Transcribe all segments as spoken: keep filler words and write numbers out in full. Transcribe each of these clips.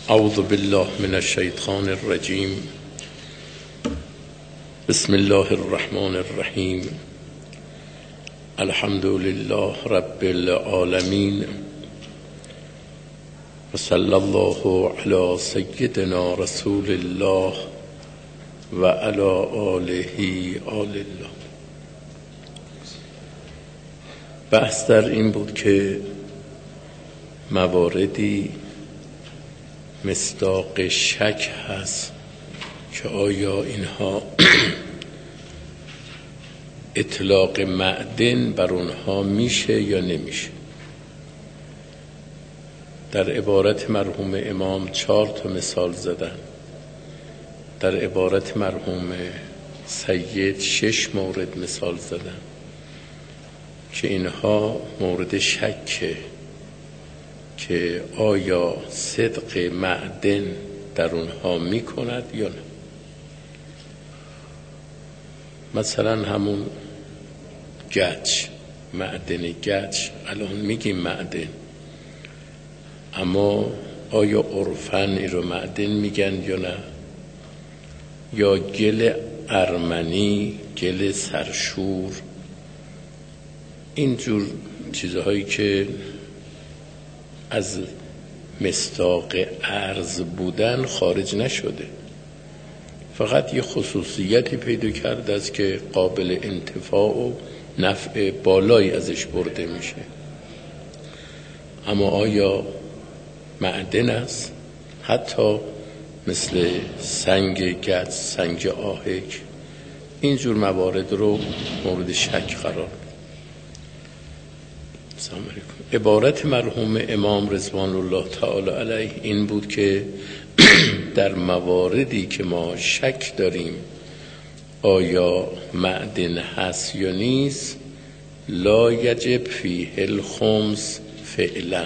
اعوذ بالله من الشیطان الرجیم. بسم الله الرحمن الرحیم. الحمد لله رب العالمین و صلی الله علی سیدنا رسول الله و علی آله آل الله. بحث در این بود که مواردی مصداق شک هست که آیا اینها اطلاق معدن بر اونها میشه یا نمیشه. در عبارت مرحوم امام چهار تا مثال زدن، در عبارت مرحوم سید شش مورد مثال زدن که اینها مورد شکه که آیا صدق معدن در اونها میکند یا نه. مثلا همون گچ، معدن گچ، الان میگیم معدن، اما آیا عرفاً ای رو معدن میگن یا نه؟ یا گل ارمنی، گل سرشور، اینجور چیزهایی که از مصداق ارز بودن خارج نشده، فقط یه خصوصیتی پیدا کرده است که قابل انتفاع و نفع بالایی ازش برده میشه. اما آیا معدن است؟ حتی مثل سنگ گچ، سنگ آهک، اینجور موارد رو مورد شک قرار. سلام علیکم. عبارت مرحوم امام رضوان الله تعالی علیه این بود که در مواردی که ما شک داریم آیا معدن هست یا نیست، لا یجب فیه الخمس فعلا،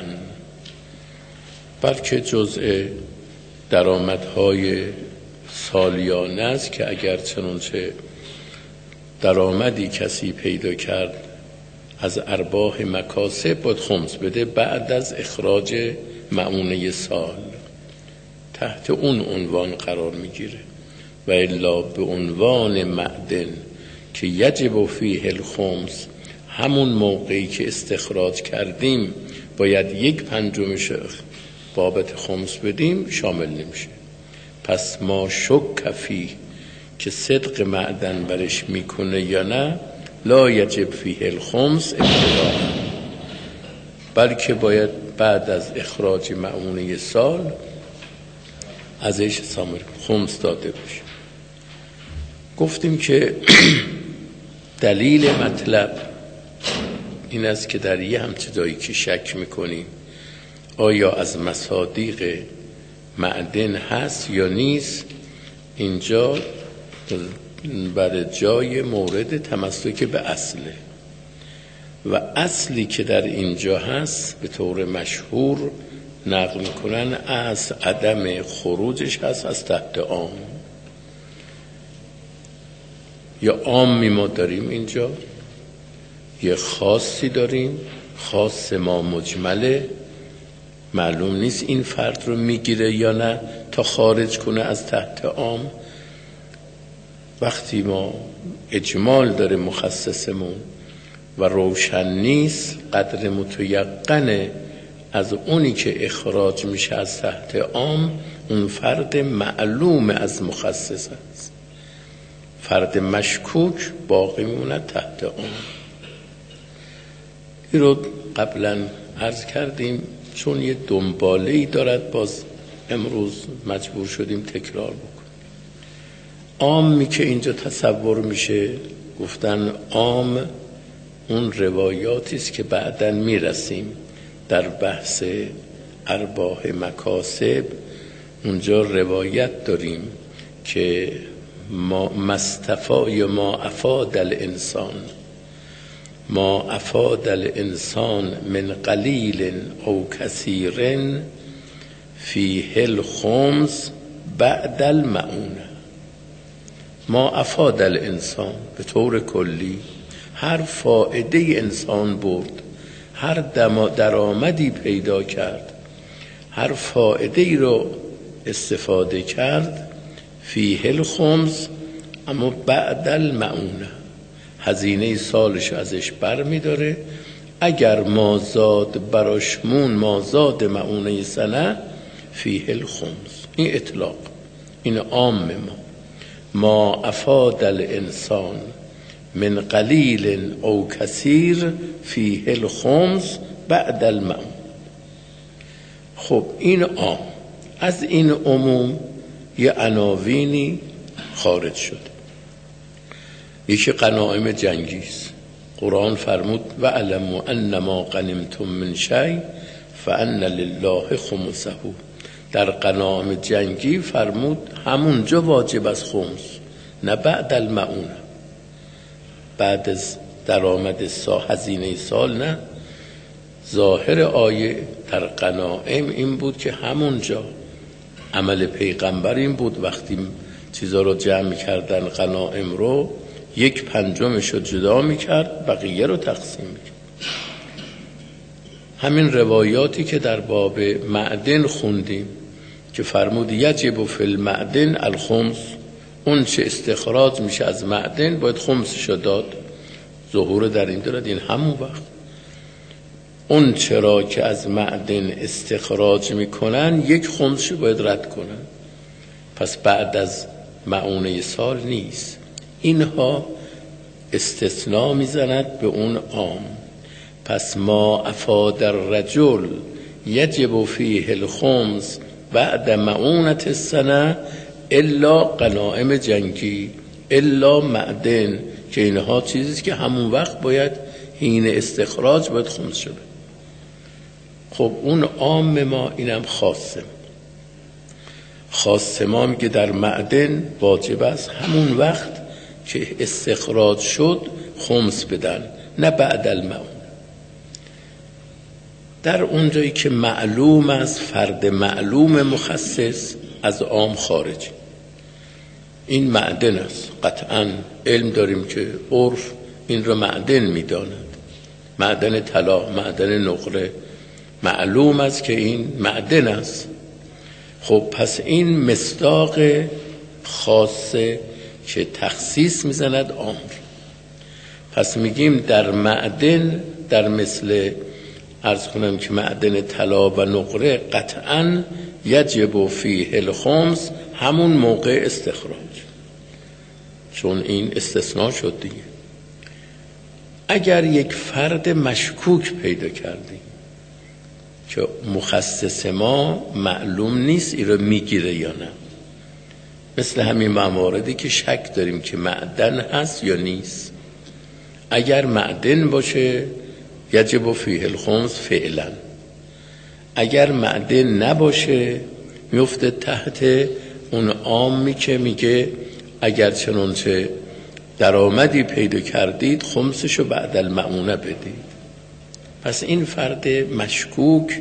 بلکه جزء درآمدهای سالیانه است که اگر چنانچه درآمدی کسی پیدا کرد از ارباح مکاسب باید خمس بده بعد از اخراج معونه سال، تحت اون عنوان قرار میگیره. و الا به عنوان معدن که یجب فیه الخمس، همون موقعی که استخراج کردیم باید یک پنجمش بابت خمس بدیم، شامل نمیشه. پس ما شک فیه که صدق معدن برش میکنه یا نه، لا یجب فیه الخمس ابتداء، بلکه باید بعد از اخراج معونه سال ازش سامر خمس داده بشه. گفتیم که دلیل مطلب این است که در یه همچه جایی که شک میکنیم آیا از مصادیق معدن هست یا نیست، اینجا برای جای مورد تمسک به اصله و اصلی که در اینجا هست به طور مشهور نقل میکنن از عدم خروجش هست از تحت عام. یا عامی ما داریم اینجا، یه خاصی داریم، خاص ما مجمله، معلوم نیست این فرد رو میگیره یا نه تا خارج کنه از تحت عام. وقتی ما اجمال داره مخصصمون و روشن نیست، قدر متیقنه از اونی که اخراج میشه از تحت عام اون فرد معلوم از مخصص است، فرد مشکوک باقی میمونه تحت عام. این رو قبلا عرض کردیم، چون یه دنباله‌ای دارد باز امروز مجبور شدیم تکرار بکنیم. عامی که اینجا تصور میشه، گفتن عام اون روایاتی است که بعداً میرسیم در بحث ارباح مکاسب، اونجا روایت داریم که ما مصطفی یا ما افاد الانسان، ما افاد الانسان من قلیل او کثیر فیه الخمس بعد المعونه. ما افاد الانسان به طور کلی هر فائده انسان برد، هر درآمدی پیدا کرد، هر فائده ای رو استفاده کرد فیه الخمس، اما بعد المعونه، هزینه سالش ازش بر می داره. اگر مازاد براشمون مازاد معونه سنه فیه الخمس. این اطلاق، این عام ما ما افاد الانسان من قلیل او کثیر فیه الخمس بعد المعون. خب این عام. از این عموم یه عناوینی خارج شده. یکی غنایم جنگی است. قرآن فرمود و علموا انما غنمتم من شیء فان لله خمسه. در غنایم جنگی فرمود همونجا واجب از خمس، نه بعد المعونه، بعد از درآمد سال، هزینه سال نه. ظاهر آیه در غنایم این بود که همونجا عمل پیغمبر این بود وقتی چیزا رو جمع کردن غنایم رو، یک پنجمش رو جدا میکرد، بقیه رو تقسیم میکرد. همین روایاتی که در باب معدن خوندیم که فرمود یجب فی المعدن الخمس، اون چه استخراج میشه از معدن باید خمسشو داد. ظهور در این دارد این همون وقت اون چرا که از معدن استخراج میکنن یک خمسشو باید رد کنن، پس بعد از معونه سال نیست. اینها استثناء میزند به اون عام. پس ما افاد الرجل یجب فیه الخمس بعد معونت السنه الا غنایم جنگی الا معدن، که اینها چیزیست که همون وقت باید حین استخراج باید خمس شده. خب اون عام ما، اینم خاصه. خاصه ما میگه در معدن واجب است همون وقت که استخراج شد خمس بدن، نه بعد المعون. در اونجایی که معلوم است فرد معلوم مخصص از عام خارج، این معدن است. قطعا علم داریم که عرف این رو معدن میداند، معدن طلا، معدن نقره، معلوم است که این معدن است. خب پس این مصداق خاصه که تخصیص میزند عام. پس میگیم در معدن، در مثل عرض کنم که معدن طلا و نقره قطعا یجب فیه الخمس همون موقع استخراج، چون این استثناء شد دیگه. اگر یک فرد مشکوک پیدا کردیم که مخصص ما معلوم نیست این رو میگیره یا نه، مثل همین مواردی که شک داریم که معدن هست یا نیست، اگر معدن باشه یجب فیه الخمس فعلا، اگر معدن نباشه میفته تحت اون عامی که میگه اگر چنانچه درآمدی پیدا کردید خمسشو بعد المعونه بدید. پس این فرد مشکوک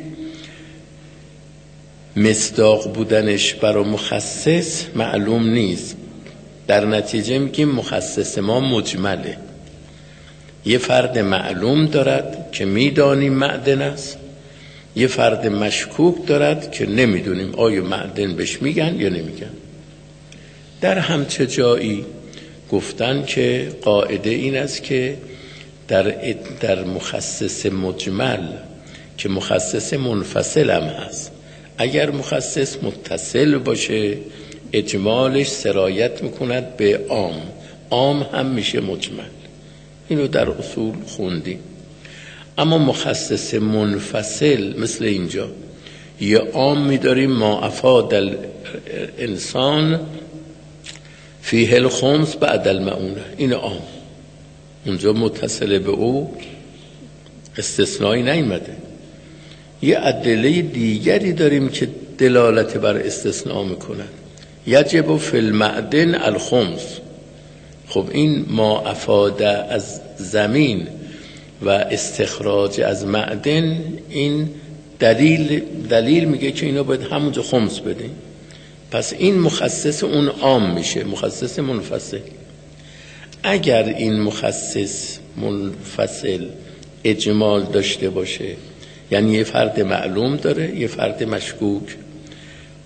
مصداق بودنش برای مخصص معلوم نیست، در نتیجه میگیم مخصص ما مجمله. یه فرد معلوم دارد که میدانیم معدن است، یه فرد مشکوک دارد که نمیدونیم آیا معدن بهش میگن یا نمیگن. در همچه جایی گفتن که قاعده این است که در در مخصص مجمل که مخصص منفصل هم هست، اگر مخصص متصل باشه اجمالش سرایت میکند به عام، عام هم میشه مجمل. اینو در اصول خوندیم. اما مخصص منفصل مثل اینجا یه عام میداریم ما افاد الانسان فیه الخمس بعد المعونه، این عام، اونجا متصل به او استثنایی نیامده. یه ادله دیگری داریم که دلالت بر استثناء میکنن، یجب فی المعدن الخمس. خب این ما افاده از زمین و استخراج از معدن، این دلیل دلیل میگه که اینا باید همونجا خمس بدین. پس این مخصص اون عام میشه، مخصص منفصل. اگر این مخصص منفصل اجمال داشته باشه، یعنی یه فرد معلوم داره یه فرد مشکوک،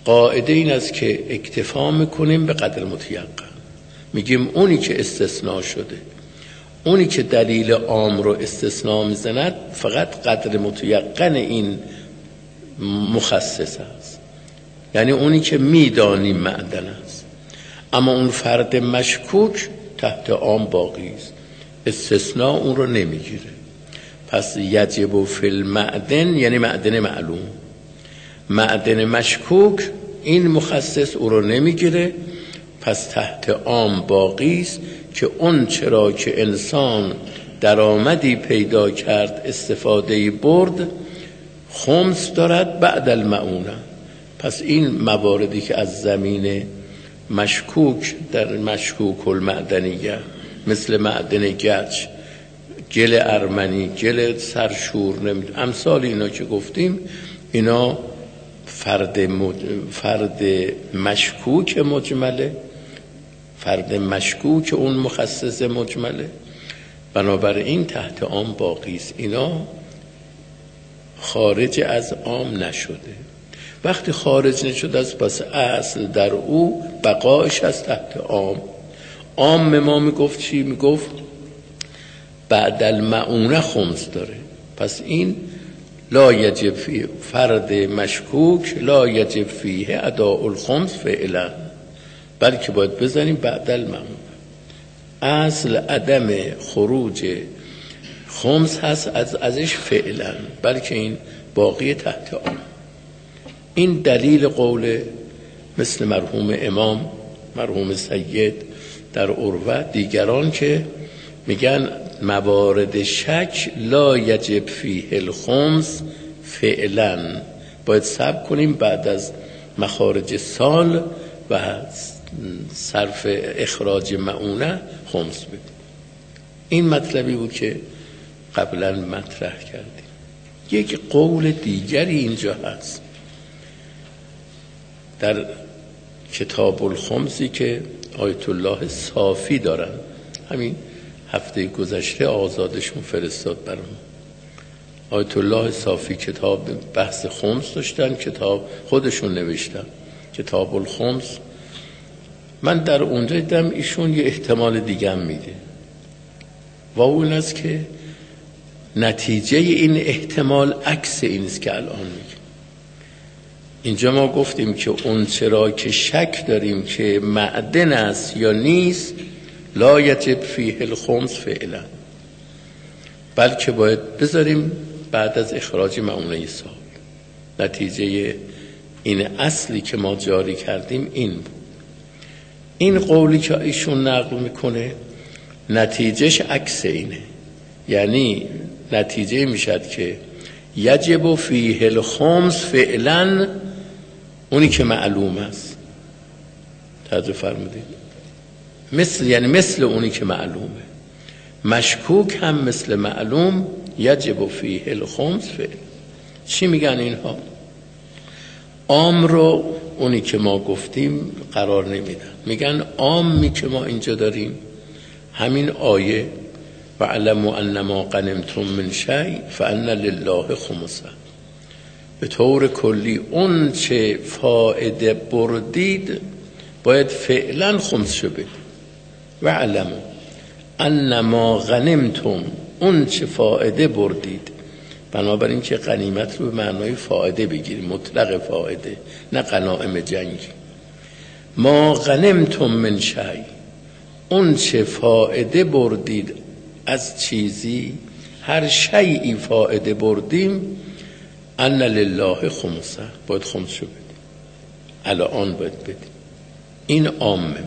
قاعده این است که اکتفا میکنیم به قدر متیقن. میگیم اونی که استثناء شده، اونی که دلیل عام رو استثناء میزند، فقط قدر متیقن این مخصص است، یعنی اونی که میدانیم معدن است. اما اون فرد مشکوک تحت عام باقی است، استثناء اون رو نمیگیره. پس یجب فی المعدن یعنی معدن معلوم، معدن مشکوک این مخصص او رو نمیگیره، پس تحت عام باقی است که اون چرا که انسان درآمدی پیدا کرد، استفاده برد، خمس دارد بعد المعونه. پس این مواردی که از زمین مشکوک در مشکوک المعدنیه، مثل معدن گچ، گل ارمنی، گل سرشور، نمید امثال اینا که گفتیم، اینا فرد, مج... فرد مشکوک مجمله، فرد مشکوک اون مخصص مجمله، بنابراین تحت عام باقی است. اینا خارج از عام نشده. وقتی خارج نشده است، پس اصل در او بقایش از تحت عام. عام ما میگفت چی؟ میگفت بعد المعونه خمس داره. پس این لا یجب فیه، فرد مشکوک لا یجب فیه اداء الخمس فعلا، بلکه باید بزنیم بعد المعونه. اصل عدم خروج خمس هست از ازش فعلا، بلکه این باقی تحت عام. این دلیل قول مثل مرحوم امام، مرحوم سید در عروة، دیگران که میگن موارد شک لا یجب فیه الخمس فعلا، باید صبر کنیم بعد از مخارج سال و صرف اخراج معونه خمس بدیم. این مطلبی بود که قبلا مطرح کردیم. یک قول دیگری اینجا هست در کتاب الخمسی که آیت الله صافی دارن، همین هفته گذشته آزادشون فرستاد برام. آیت الله صافی کتاب بحث خمس داشتن، کتاب خودشون نوشتن کتاب الخمس. من در اونجا دیدم ایشون یه احتمال دیگه هم میده و اون است که نتیجه این احتمال عکس این است که الان میگه. اینجا ما گفتیم که اون چرا که شک داریم که معدن است یا نیست، لا یجب فیه الخمس فعلا، بلکه باید بذاریم بعد از اخراج معونه سال. نتیجه این اصلی که ما جاری کردیم این بود. این قولی که ایشون نقل میکنه نتیجهش عکس اینه، یعنی نتیجه میشد که یجب فیه الخمس فعلا، اونی که معلوم است. توجه فرمودید؟ مثل یعنی مثل اونی که معلومه، مشکوک هم مثل معلوم یجب فیه الخمس فعلا. چی میگن اینها؟ عام رو اونی که ما گفتیم قرار نمیدن، میگن عامی که ما اینجا داریم همین آیه و علموا انما غنمتم من شیء فان لله خمسه، به طور کلی اون چه فائده بردید باید فعلا خمس شو بدید. و علموا انما غنمتم، اون چه فائده بردید، بنابراین که غنیمت رو به معنای فائده بگیریم، مطلق فائده، نه غنایم جنگی. ما غنمتم من شیء، اون چه فائده بردید از چیزی، هر شیئی فائده بردیم، ان لله خمسه، باید خمس شو بدیم، الان باید بدیم. این عام ما.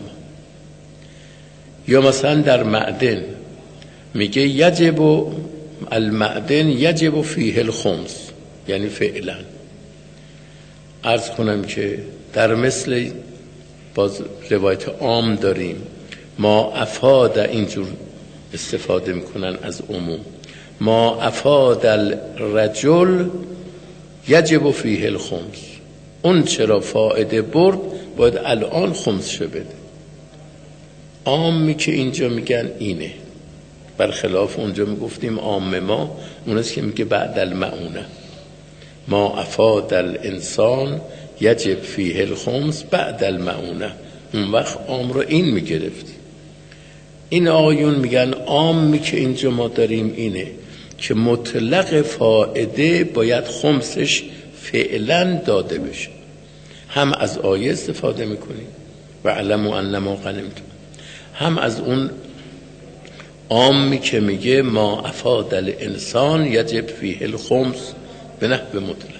یا مثلا در معدن میگه یجب المعدن یجب فیه الخمس، یعنی فعلا. عرض کنم که در مثل باز روایت عام داریم، ما افاد، اینجور استفاده میکنن از عموم، ما افاد الرجل یجب فیه الخمس، اون چرا فائده برد باید الان خمس شو بده. عامی که اینجا میگن اینه، برخلاف اونجا میگفتیم عام ما اون است که میگه بعد المعونه، ما افاد الانسان یجب فیه الخمس بعد المعونه. اون وقت عام رو این میگرفتی. این آقایون میگن عامی که اینجا ما داریم اینه که مطلق فائده باید خمسش فعلا داده بشه. هم از آیه استفاده میکنیم و علموا انما غنمتم، هم از اون عامی که میگه ما افاد الانسان یجب فیه الخمس به نحو مطلق.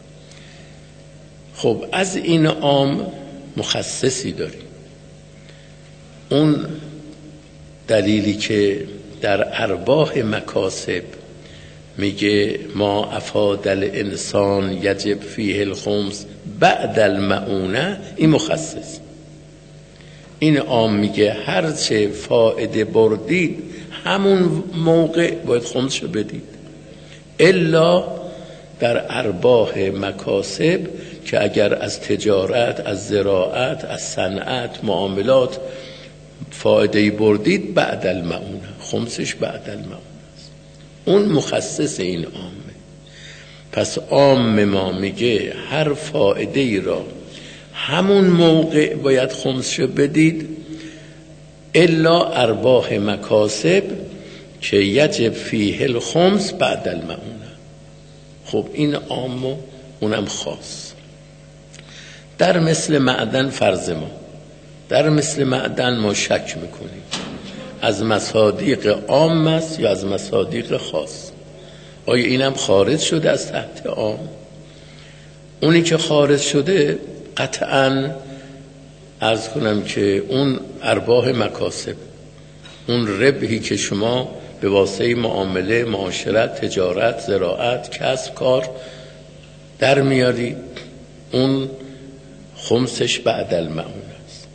خب از این عام مخصصی داریم. اون دلیلی که در ارباح مکاسب میگه ما افاد الانسان یجب فیه الخمس بعد المعونه، این مخصص. این عام میگه هر چه فائده بردید همون موقع باید خمسشو بدید، الا در ارباح مکاسب که اگر از تجارت، از زراعت، از صنعت، معاملات فائده بردید بعد المعونه، خمسش بعد المعونه است. اون مخصص این عامه. پس عام ما میگه هر فائده ای را همون موقع باید خمسشو بدید، الا ارباح مکاسب که یجب فیه الخمس بعد المعونه. خب این عام و اونم خاص. در مثل معدن فرض ما در مثل معدن ما شک میکنیم از مصادیق عام است یا از مصادیق خاص. آیا اینم خارج شده از تحت عام؟ اونی که خارج شده قطعاً عرض کنم که اون ارباح مکاسب، اون ربحی که شما به واسطه معامله، معاشرت، تجارت، زراعت، کسب، کار در میاری، اون خمسش بعد المعونه است.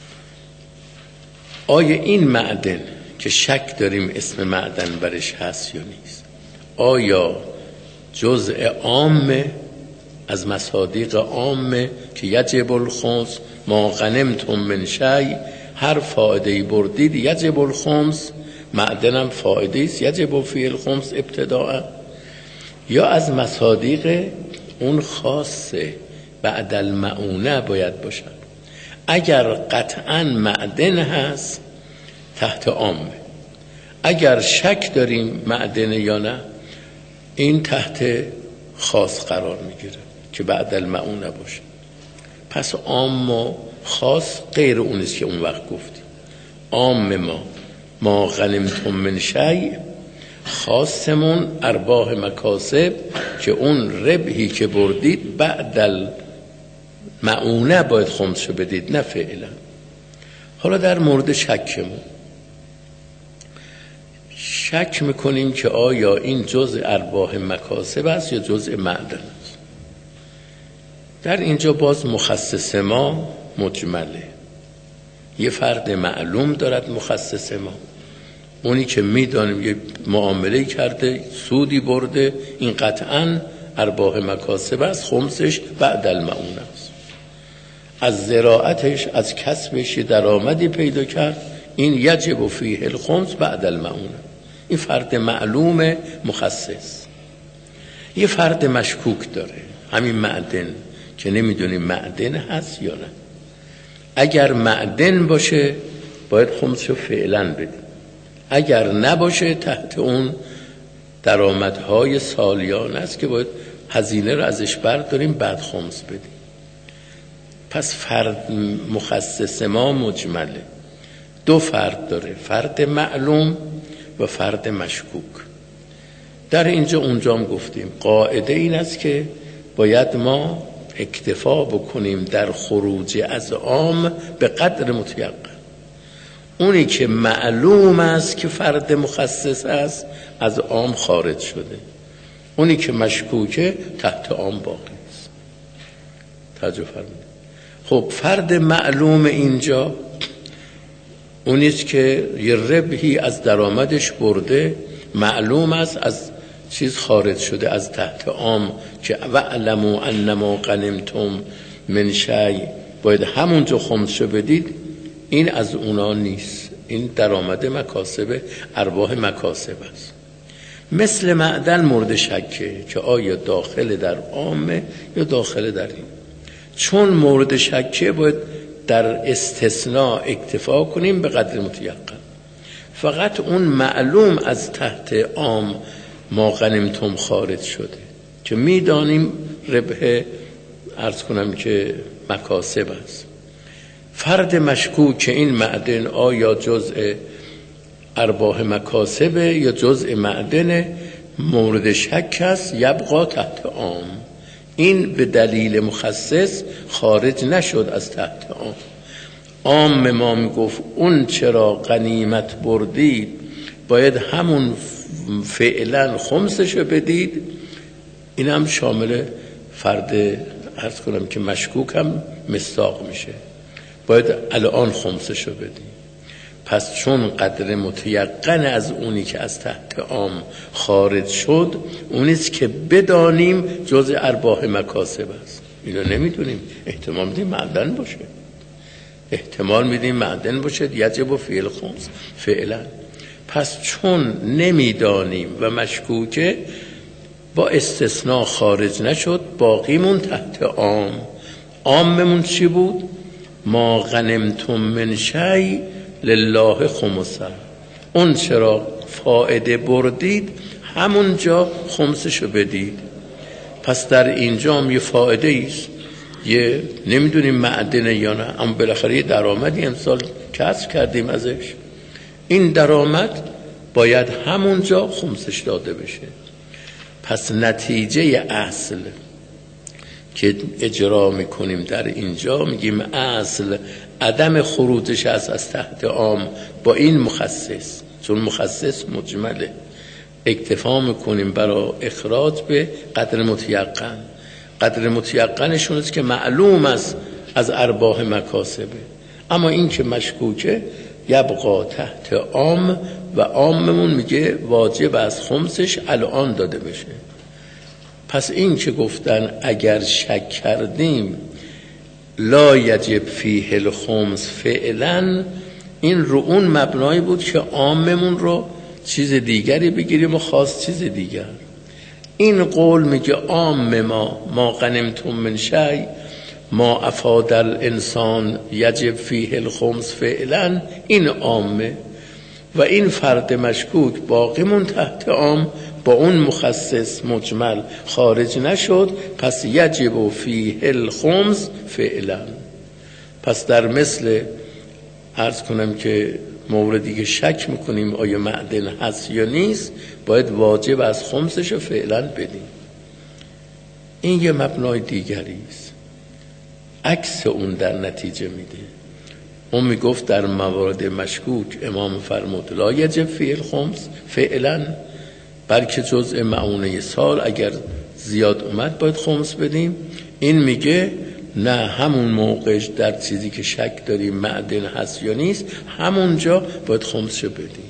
آیا این معدن که شک داریم اسم معدن برش هست یا نیست، آیا جزء عامه از مصادیق عامه که یجب الخمس ما غنمتم من شیء، هر فائده‌ای بردید یجب الخمس، معدنم فائده است یجب فیه الخمس ابتداء، یا از مصادیق اون خاصه بعد المعونه باید باشد؟ اگر قطعاً معدن هست تحت عامه، اگر شک داریم معدن یا نه این تحت خاص قرار میگیره که بعد المعونه باشه. پس عام و خاص غیر اونیست که اون وقت گفتیم. عام ما ما غنمتم من شیء، خاصمون ارباح مکاسب که اون ربحی که بردید بعد المعونه باید خمسشو بدید، نه فعلا. حالا در مورد شکمون شک میکنیم که آیا این جزء ارباح مکاسب است یا جزء معدن است. در اینجا باز مخصص ما مجمله. یه فرد معلوم دارد مخصص ما، اونی که میدانیم یه معامله کرده، سودی برده، این قطعاً ارباح مکاسب است، خمسش بعد المعونه است. از زراعتش، از کسبش درآمدی پیدا کرد، این یجب فیه الخمس بعد المعونه. این فرد معلوم مخصص. یه فرد مشکوک داره، همین معدن که نمیدونیم معدن هست یا نه. اگر معدن باشه باید خمسشو فعلا بدیم، اگر نباشه تحت اون درآمدهای سالیانه است که باید هزینه رو ازش برداریم بعد خمس بدیم. پس فرد مخصص ما مجمله، دو فرد داره، فرد معلوم و فرد مشکوک. در اینجا اونجا هم گفتیم قاعده این است که باید ما اکتفا بکنیم در خروج از عام به قدر متیقن. اونی که معلوم است که فرد مخصص است از عام خارج شده، اونی که مشکوکه تحت عام باقی است. توجه فرمایید. خب فرد معلوم اینجا اونیست که یه ربحی از درآمدش برده، معلوم است از چیز خارج شده از تحت عام که وعلموا انما غنمتم من شیء باید همونجا خمسشو بدید، این از اونا نیست. این درآمد مکاسب ارباح مکاسب است. مثل معدن مورد شکه که آیا داخل در عامه یا داخل در این. چون مورد شکه باید در استثناء اکتفا کنیم به قدر متیقن. فقط اون معلوم از تحت عام ما غنمتم خارج شده که میدانیم ربح عرض کنم که مکاسب است. فرد مشکوک که این معدن آیا جزء ارباح مکاسبه یا جزء معدن مورد شک است، یبقا تحت عام. این به دلیل مخصص خارج نشد از تحت عام. عام ما میگفت اون چرا غنیمت بردید باید همون فعلا خمسشو بدید، این هم شامل فرد عرض کنم که مشکوک هم مصداق میشه، باید الان خمسشو بدید. پس چون قدر متیقن از اونی که از تحت عام خارج شد اونیست که بدانیم جزء ارباح مکاسب است. اینو نمیدونیم، احتمال میدیم معدن باشه، احتمال میدیم معدن باشه، یجب و فعل خمس فعلا. پس چون نمیدانیم و مشکوکه با استثناء خارج نشد، باقیمون تحت عام. عاممون چی بود؟ ما غنمتم من شیء لله خمسه، اون چرا فائده بردید همونجا خمسشو بدید. پس در اینجا هم یه فائده ایست، یه نمیدونیم معدنه یا نه، اما بالاخره یه درآمدی امسال کسب کردیم ازش، این درآمد باید همونجا خمسش داده بشه. پس نتیجه اصل که اجرا میکنیم در اینجا میگیم اصل عدم خروجش از از تحت عام با این مخصص، چون مخصص مجمله، اکتفا میکنیم برای اخراج به قدر متیقن. قدر متیقنشون است که معلوم است از ارباح مکاسبه، اما این که مشکوکه یبقا تحت عام و عاممون میگه واجب از خمسش الان داده بشه. پس این که گفتن اگر شک کردیم لا یجب فیه الخمس فعلا، این رو اون مبنایی بود که عاممون رو چیز دیگری بگیریم و خاص چیز دیگر. این قول میگه عام ما ما غنمتم من شیء ما افاد الانسان یجب فیه الخمس فعلا، این عامه و این فرد مشکوک باقیمون تحت عام با اون مخصص مجمل خارج نشد، پس یجب فیه الخمس فعلا. پس در مثل عرض کنم که موردی که شک میکنیم آیا معدن هست یا نیست، باید واجب از خمسش رو فعلا بدیم. این یه مبنای دیگری است، عکس اون در نتیجه میده. اون میگفت در موارد مشکوک امام فرمود لا یجب فیه الخمس فعلا، بلکه جزء معونه سال اگر زیاد اومد باید خمس بدیم. این میگه نه، همون موقعش در چیزی که شک داریم معدن هست یا نیست همونجا باید خمسشو بدیم.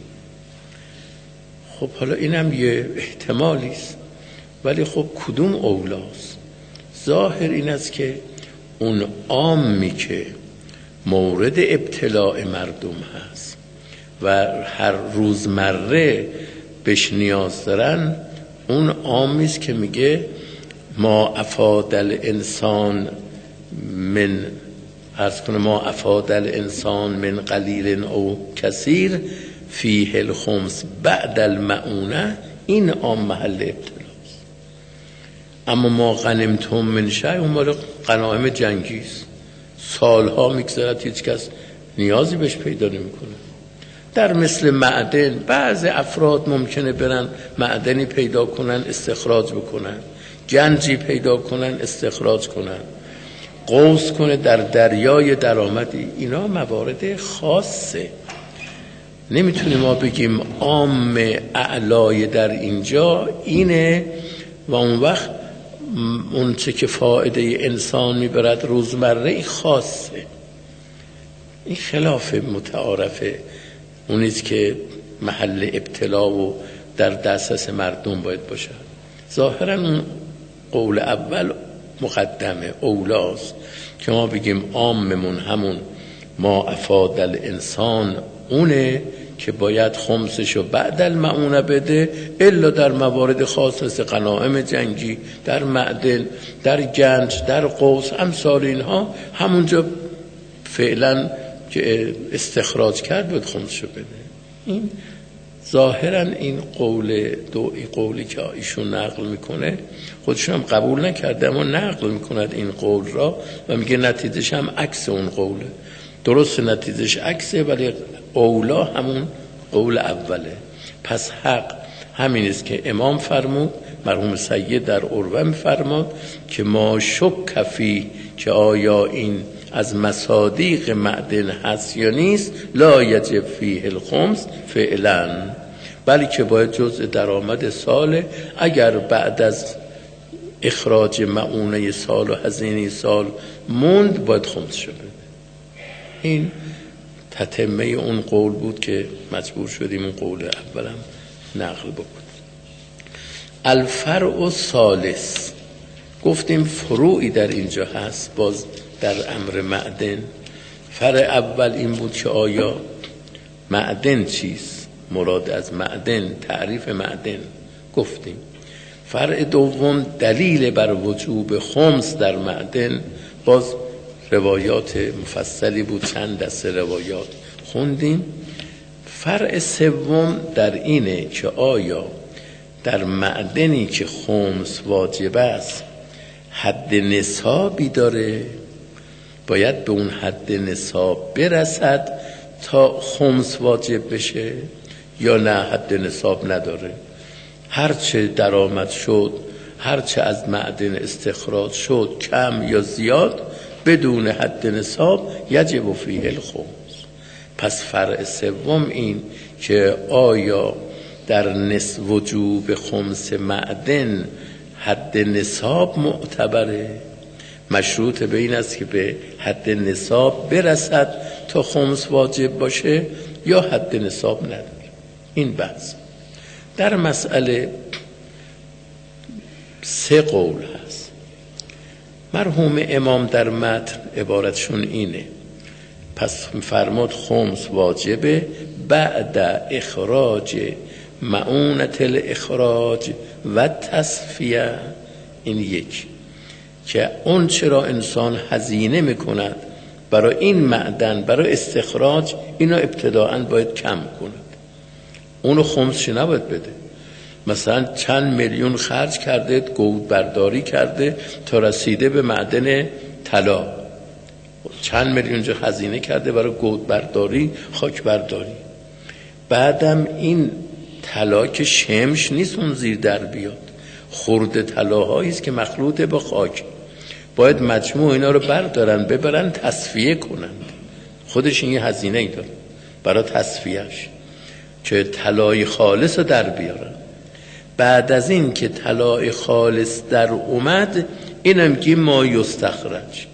خب حالا اینم یه احتمالی است، ولی خب کدوم اولاست؟ ظاهر این است که اون عامی که مورد ابتلاع مردم هست و هر روزمره بهش نیاز دارن، اون عامی است که میگه ما افاد الانسان من عرض کنه ما افاد الانسان من قلیل او کثیر فیه الخمس بعد المعونه، این عام محل ابتلاست. اما ما غنمتم من شیء اون مال غنایم جنگی است، سالها میگذرد هیچ کس نیازی بهش پیدا نمیکنه. در مثل معدن بعض افراد ممکنه برن معدنی پیدا کنن استخراج بکنن، گنجی پیدا کنن استخراج کنن، غوص کنه در دریای درآمدی. اینا موارد خاصه، نمیتونیم ما بگیم عام اعلای در اینجا اینه و اون وقت اون چه که فایده انسان میبرد روزمره خاصه. این خلاف متعارفه، اونیست که محل ابتلا و در دسترس مردم باید باشه. ظاهرا اون قول اول مقدمه اولاست که ما بگیم عاممون همون ما افاد الانسان اونه که باید خمسشو بعد المعونه بده، الا در موارد خاص مثل غنایم جنگی، در معدن، در گنج، در قوس، امثال اینها همونجا فعلا که استخراج کرد باید خمسشو بده. این ظاهرا این قول دو قولی که ایشون نقل میکنه خودشون هم قبول نکرده، اما نقل میکند این قول را و میگه نتیجهش هم عکس اون قوله. درست نتیجهش عکسه، ولی اولا همون قول اوله. پس حق همین است که امام فرمود، مرحوم سید در عروه میفرماد که ما شک فی، که آیا این از مصادیق معدن هست یا نیست، لا یجب فیه الخمس فعلا، بلکه باید جزء درآمد ساله. اگر بعد از اخراج معونه سال و هزینه سال موند باید خمس شده. این تتمه اون قول بود که مجبور شدیم اون قول اولم نقل بکنیم. الفرع الثالث، گفتیم فروعی در اینجا هست باز در امر معدن. فرع اول این بود که آیا معدن چیست، مراد از معدن، تعریف معدن گفتیم. فرع دوم دلیل بر وجوب خمس در معدن، باز روایات مفصلی بود، چند دسته روایات خوندیم. فرع سوم در اینه که آیا در معدنی که خمس واجب است حد نصابی داره، باید به اون حد نصاب برسد تا خمس واجب بشه، یا نه حد نصاب نداره، هرچه درآمد شد، هرچه از معدن استخراج شد کم یا زیاد بدون حد نصاب یجب فیه الخمس. پس فرع سوم این که آیا در نصف وجوب خمس معدن حد نصاب معتبره، مشروط به این است که به حد نصاب برسد تا خمس واجب باشه، یا حد نصاب نداره. این بحث در مسئله سه قول هست. مرحوم امام در متن عبارتشون اینه، پس فرمود خمس واجبه بعد اخراج معونت الاخراج و تصفیه. این یک که اون چرا انسان هزینه میکند برای این معدن، برای استخراج، اینو ابتداعاً باید کم کند، اونو خمسش نباید بده. مثلا چند میلیون خرج کرده، گود برداری کرده تا رسیده به معدن طلا، چند میلیون جا هزینه کرده برای گود برداری، خاک برداری، بعدم این طلا که شمش نیست اون زیر در بیاد، خورده طلاهایی است که مخلوط با خاک، باید مجموع اینا رو بردارن ببرن تصفیه کنند. خودش این هزینه ای داره برای تصفیهش که طلای خالص رو در بیارن. بعد از این که طلای خالص در اومد، اینم که ما یستخرج.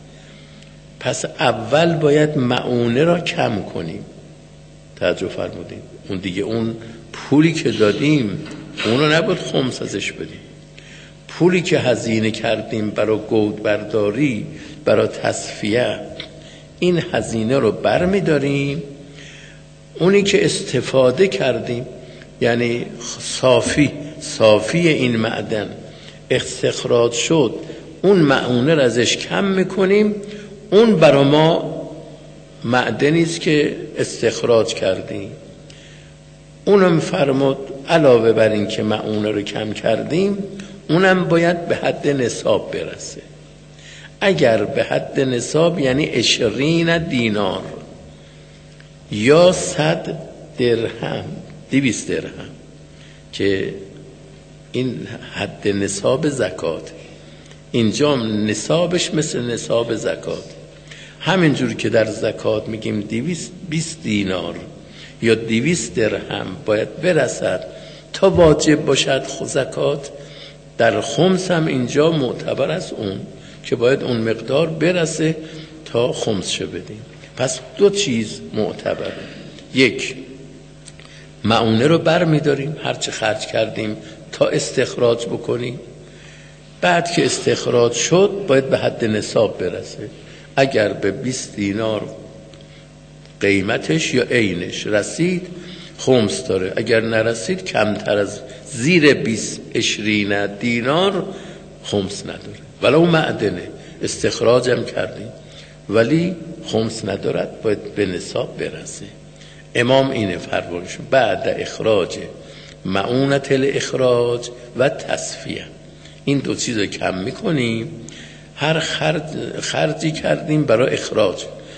پس اول باید معونه را کم کنیم. توجه فرمودیم، اون دیگه اون پولی که دادیم اون رو نباید خمس ازش بدیم. پولی که هزینه کردیم برای گود برداری، برای تصفیه، این هزینه رو برمی داریم. اونی که استفاده کردیم، یعنی صافی صافی این معدن استخراج شد، اون معونه رو ازش کم میکنیم. اون برای ما معدنی است که استخراج کردیم. اونم فرمود علاوه بر این که معونه رو کم کردیم، اونم باید به حد نصاب برسه. اگر به حد نصاب یعنی عشرین دینار یا صد درهم، دویست درهم، که این حد نصاب زکات. اینجا نصابش مثل نصاب زکات، همینجور که در زکات میگیم دویست بیست دینار یا دویست درهم باید برسد تا واجب باشد زکات، در خمس هم اینجا معتبر است اون که باید اون مقدار برسه تا خمس شه بدیم. پس دو چیز معتبره، یک معونه رو بر میداریم هرچه خرج کردیم تا استخراج بکنیم، بعد که استخراج شد باید به حد نصاب برسه. اگر به بیست دینار قیمتش یا عینش رسید خمس داره، اگر نرسید کمتر از زیر بیست عشرین دینار خمس نداره. ولو معدنه استخراجم کردیم ولی خمس ندارد، باید به نصاب برسه. امام اینه فرمایشون بعد اخراج معونت الاخراج و تصفیه، این دو چیز رو کم میکنیم. هر خرج خرجی کردیم برای اخراج،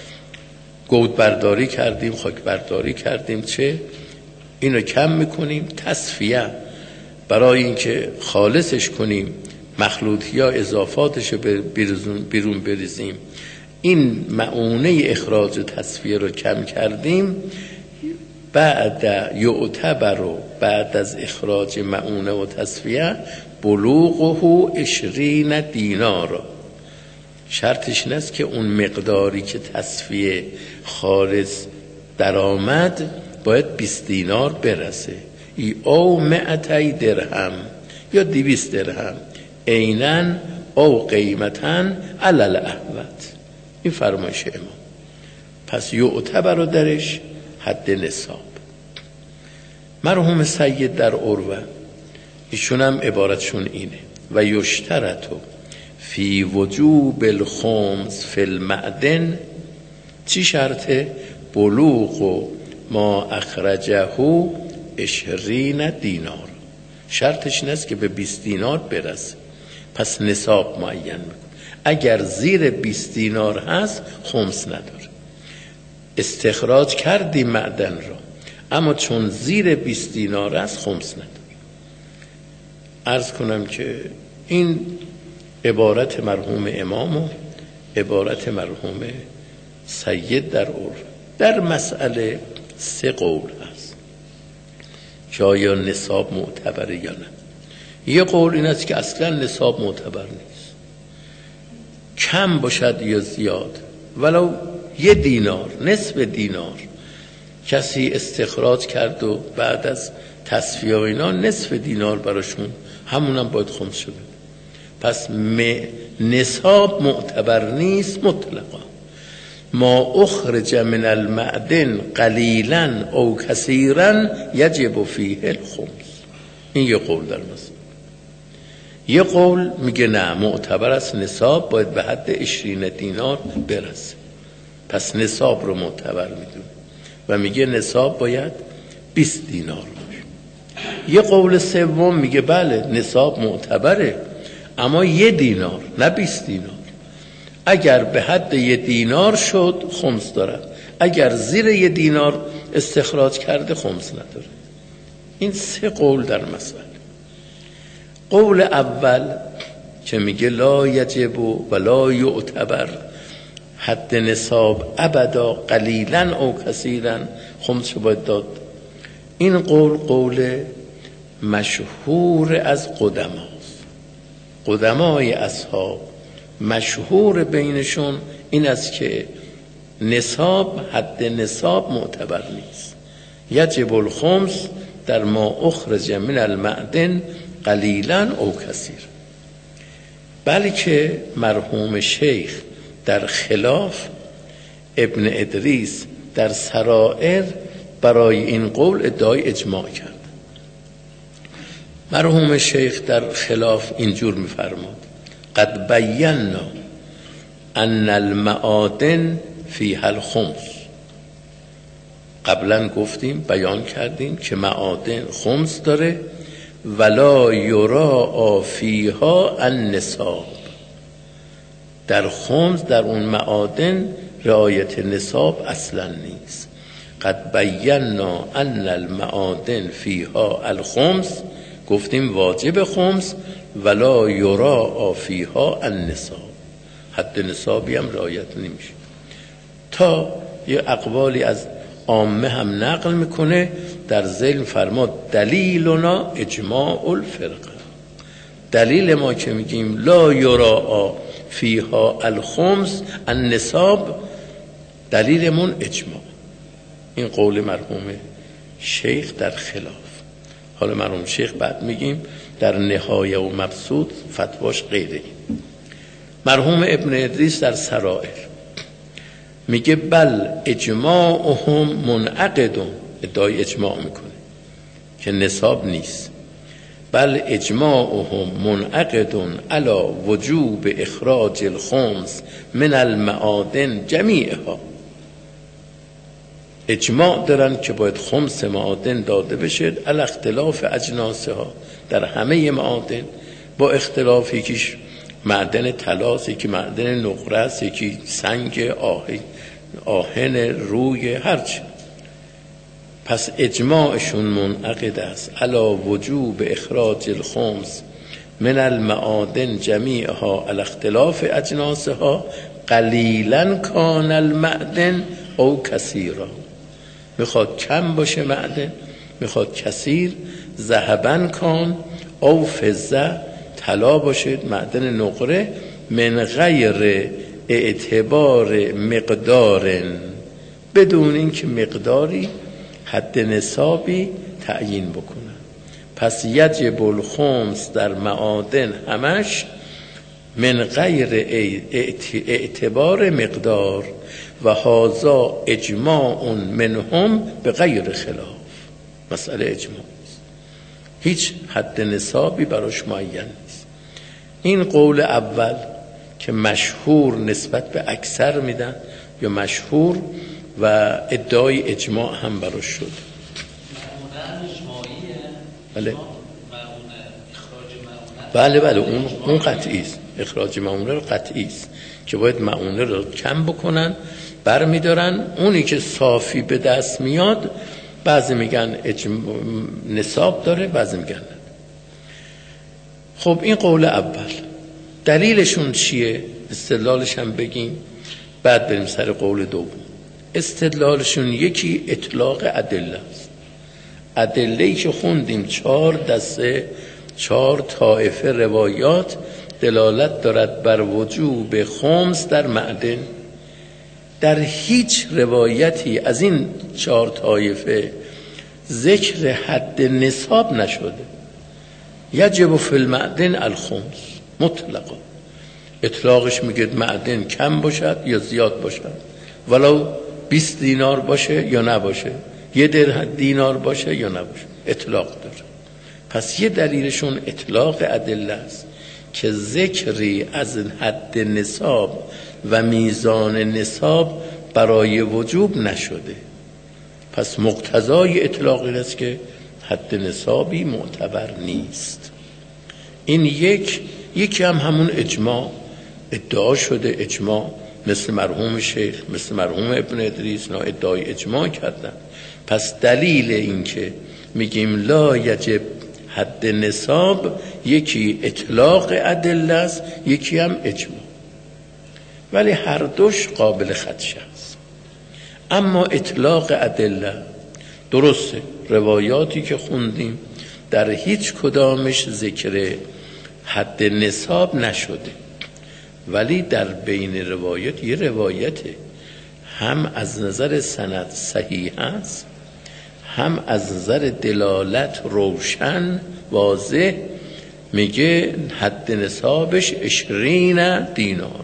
گود برداری کردیم، خاک برداری کردیم، چه اینو کم میکنیم. تصفیه برای اینکه خالصش کنیم، مخلوطی یا اضافاتش رو بیرون بریزیم، این معونه اخراج و تصفیه رو کم کردیم. بعد یعتبر و بعد از اخراج معونه و تصفیه بلوغه عشرین دینار، شرطش این است که اون مقداری که تصفیه خالص درآمد باید بیست دینار برسه. ای او مئتی درهم یا دویست درهم عیناً او قیمتاً علی الاحوط. این فرمایش امام. پس یعتبر رو درش حد نصاب. مرحوم سید در عروه ایشون هم عبارتشون اینه و یشترطو فی وجوب الخمس فی المعدن. چی شرطه؟ بلوغ و ما اخرجه عشرین دینار. شرطش این است که به بیست دینار برسه، پس نصاب معین میکن. اگر زیر بیست دینار هست خمس نداره. استخراج کردی معدن را، اما چون زیر بیست دینار است خمس نداره. عرض کنم که این عبارت مرحوم امام و عبارت مرحوم سید در عرف. در مسئله سه قول هست که آیا نصاب معتبره یا نه. یه قول این است که اصلا نصاب معتبر نیست، کم باشد یا زیاد، ولو یه دینار، نصف دینار کسی استخراج کرد و بعد از تصفیه و اینا نصف دینار براشون همونم باید خمس شده. پس نصاب معتبر نیست مطلقا. ما اخرج من المعدن قلیلا او کثیرا یجب فیه الخمس. این یه قول در مثلا. یه قول میگه نه، معتبر است، نصاب باید به حد عشرین دینار برسه. پس نصاب رو معتبر میدونه و میگه نصاب باید بیست دینار باشه. یه قول سوم میگه بله نصاب معتبره، اما یه دینار نه بیست دینار. اگر به حد یه دینار شد خمس دارد، اگر زیر یه دینار استخراج کرده خمس نداره. این سه قول در مسئله. قول اول که میگه لا یجب و لا یعتبر حد نصاب ابدا قلیلا او کثیرا خمس باید داد، این قول قول مشهور از قدماست. قدمای اصحاب مشهور بینشون این است که نصاب حد نصاب معتبر نیست. یجب الخمس در ما اخرج من المعدن قلیلا او کثیر. بلکه مرحوم شیخ در خلاف ابن ادریس در سرائر برای این قول ادعای اجماع کرد. مرحوم شیخ در خلاف اینجور می‌فرماد قد بینا ان المعادن فیها الخمس. قبلا گفتیم بیان کردیم که معادن خمس داره، ولا یرا فیها النصاب. در خمس در اون معادن رعایت نصاب اصلا نیست. قد بینا ان المعادن فیها الخمس، گفتیم واجب خمس، ولا یرا فیها النصاب، حد نصابی هم رعایت نمیشه. تا یه اقوالی از عامه هم نقل میکنه در ذیل فرماد دلیلنا اجماع الفرقه. دلیل ما که میگیم لا یرا فیها الخمس النصاب، دلیلمون اجماع. این قول مرحوم شیخ در خلاف. حالا مرحوم شیخ بعد میگیم در نهایه و مبسوط فتواش غیره. مرحوم ابن ادریس در سرائر میگه بل اجماعهم منعقدون، ادعای اجماع میکنه که نصاب نیست. بل اجماعهم منعقدون علی وجوب اخراج الخمس من المعادن جمیعها، اجماع دارن که باید خمس معادن داده بشه علی اختلاف اجناسها، در همه معادن با اختلاف، یکیش معدن طلاست، یکی معدن نقره است، یکی سنگ آهن آهن روی هرچی. پس اجماعشون منعقد است علی وجوب اخراج الخمس من المعادن جمیعها علی اختلاف اجناسها قلیلا کان المعدن او کثیرا، میخواد کم باشه معدن، میخواد کثیر، ذهبن کان او فضه، طلا باشه، معدن نقره، من غیر اعتبار مقدار، بدون اینکه مقداری حد نصابی تعیین بکنن. پس یجب الخمس در معادن همش من غیر اعتبار مقدار و هذا اجماع منهم به غیر خلاف، مسئله اجماع است، هیچ حد نصابی براش معین نیست. این قول اول که مشهور نسبت به اکثر میدن یا مشهور و ادعای اجماع هم براش شد. بله بله بله اون اون قطعی است، اخراج معونه رو قطعی است که باید معونه رو کم بکنن، برمیدارن. اونی که صافی به دست میاد بعضی میگن اجم... نصاب داره، بعضی میگن نه. خب این قول اول، دلیلشون چیه؟ استدلالش هم بگیم بعد بریم سر قول دوم. استدلالشون یکی اطلاق ادله است. ادله‌ای که خوندیم چهار دسته، چهار طایفه روایات دلالت دارد بر وجوب خمس در معدن. در هیچ روایتی از این چهار طایفه ذکر حد نصاب نشده. یجب فی المعدن الخمس مطلقا، اطلاقش میگه معدن کم باشد یا زیاد باشد، ولو بیست دینار باشه یا نباشه، یه در دینار باشه یا نباشه، اطلاق داره. پس یه دلیلشون اطلاق ادله است که ذکری از حد نصاب و میزان نصاب برای وجوب نشده. پس مقتضای اطلاق این است که حد نصابی معتبر نیست. این یک یکی هم همون اجماع ادعا شده، اجماع مثل مرحوم شیخ، مثل مرحوم ابن ادریس، نا ادعای اجماع کردن. پس دلیل این که میگیم لا یجب حد نصاب، یکی اطلاق ادله است، یکی هم اجماع، ولی هر دوش قابل خدشه است. اما اطلاق ادله درسته، روایاتی که خوندیم در هیچ کدامش ذکر حد نصاب نشده، ولی در بین روایت یه روایته هم از نظر سند صحیح است، هم از نظر دلالت روشن واضح، میگه حد نصابش عشرین دینار.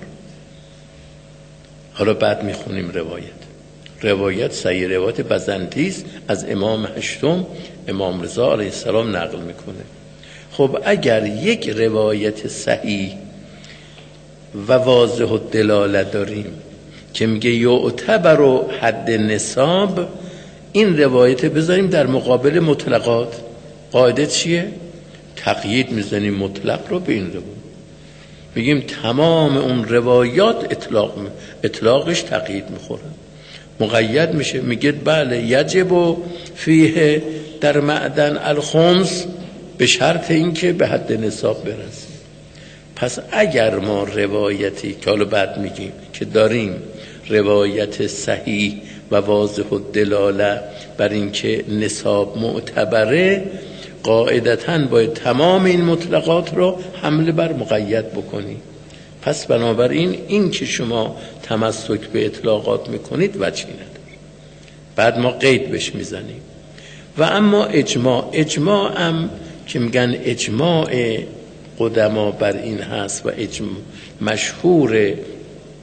حالا بعد میخونیم روایت روایت صحیح روایت بزنطیس از امام هشتم امام رضا علیه السلام نقل میکنه. خب اگر یک روایت صحیح و واضح و دلالت داریم که میگه یعتبر حد نصاب، این روایت بذاریم در مقابل مطلقات. قاعده چیه؟ تقیید میزنیم مطلق رو به این روایت، بگیم تمام اون روایات اطلاق اطلاقش تقیید میخوره، مقید میشه. میگه بله یجب فیه در معدن الخمس، به شرط اینکه به حد نصاب برسه. پس اگر ما روایتی که حالا بعد میگیم که داریم روایت صحیح و واضح و دلاله بر اینکه نصاب معتبره، قاعدتاً باید تمام این مطلقات رو حمله بر مقید بکنی. پس بنابراین این که شما تمسک به اطلاقات میکنید وجهی نداره. بعد ما قید بش میزنیم. و اما اجماع اجماع هم که میگن اجماع قدما بر این هست و اجماع مشهور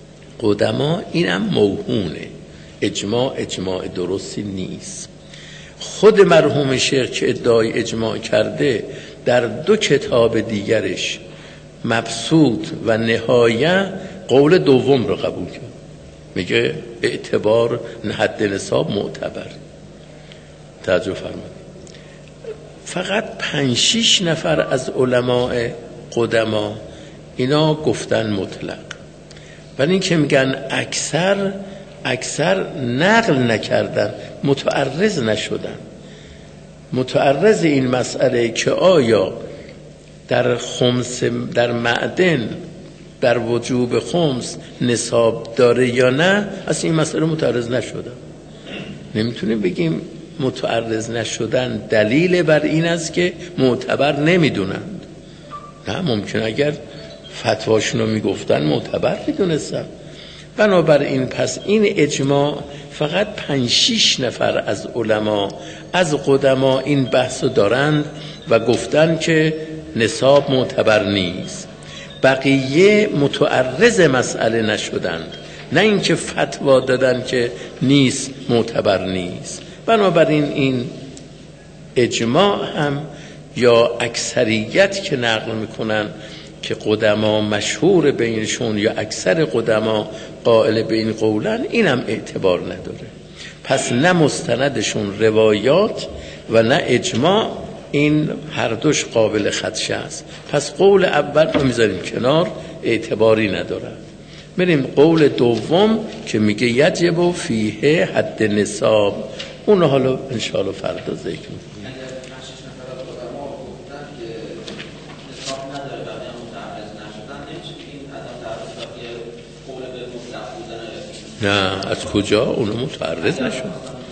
قدما اینم موهونه، اجماع اجماع درستی نیست. خود مرحوم شیخ که ادعای اجماع کرده در دو کتاب دیگرش مبسوط و نهایه قول دوم رو قبول کرد، میگه اعتبار حد نصاب معتبر. توجه فرمایید. فقط پنج شیش نفر از علماء قدما اینا گفتن مطلق، ولی این که میگن اکثر اکثر نقل نکردن، متعرض نشدن. متعرض این مسئله که آیا در خمس در معدن در وجوب خمس نصاب داره یا نه، از این مسئله متعرض نشدن. نمیتونیم بگیم متعرض نشدن دلیل بر این است که معتبر نمیدونند. نه، ممکن اگر فتواشونو میگفتن معتبر میدونستن. بنابراین پس این اجماع فقط پنج شیش نفر از علما از قدما این بحثو دارند و گفتن که نصاب معتبر نیست. بقیه متعرض مسئله نشدند، نه اینکه فتوا دادن که نیست، معتبر نیست. بنابراین این اجماع هم یا اکثریت که نقل میکنن که قدما مشهور بینشون یا اکثر قدما قائل به این قولن، اینم اعتبار نداره. پس نه مستندشون روایات و نه اجماع، این هر دوش قابل خدشه است. پس قول اول رو میذاریم کنار، اعتباری نداره. بریم قول دوم که میگه یجب فیه حد نصاب، اون حالا انشاءالله فردا ذکر میکنیم. نه، از کجا؟ اونو متعرض نشد.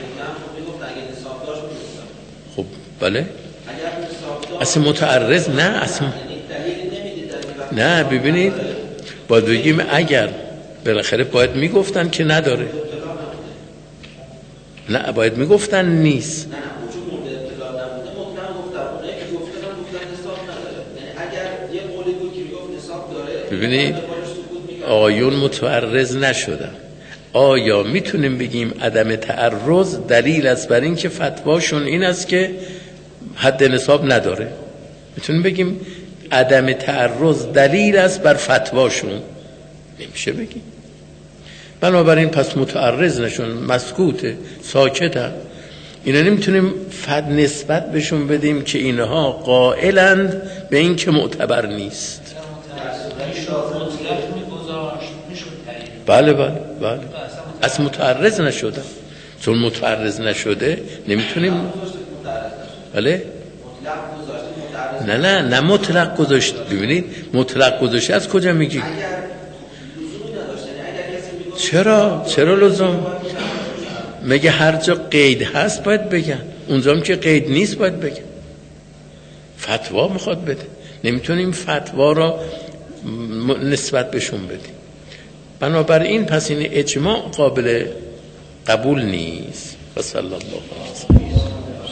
خب بله، اصلا متعرض نه، اصلا نه. ببینید باید بگیم اگر بالاخره باید میگفتن که نداره، نه باید میگفتن نیست. ببینید آیون متعرض نشدن. آیا میتونیم بگیم عدم تعرض دلیل است بر این که فتواشون این است که حد نصاب نداره؟ میتونیم بگیم عدم تعرض دلیل است بر فتواشون؟ نمیشه بگیم. بنابراین پس متعرض نشون، مسکوته، ساکتن. اینا نمیتونیم فد نسبت بهشون بدیم که اینها قائلند به این که معتبر نیست. بله بله بله، از متعرض نشدن. چون متعرض نشده نمیتونیم. بله نه نه نه مطلق گذاشت. ببینید مطلق گذاشت از کجا میگی؟ چرا چرا لزوم میگه هر جا قید هست باید بگن، اونجا که قید نیست باید بگن. فتوا میخواد بده، نمیتونیم فتوا را نسبت بهشون بدیم. بنابراین پس این اجماع قابل قبول نیست. و صلی الله علیه و سلم.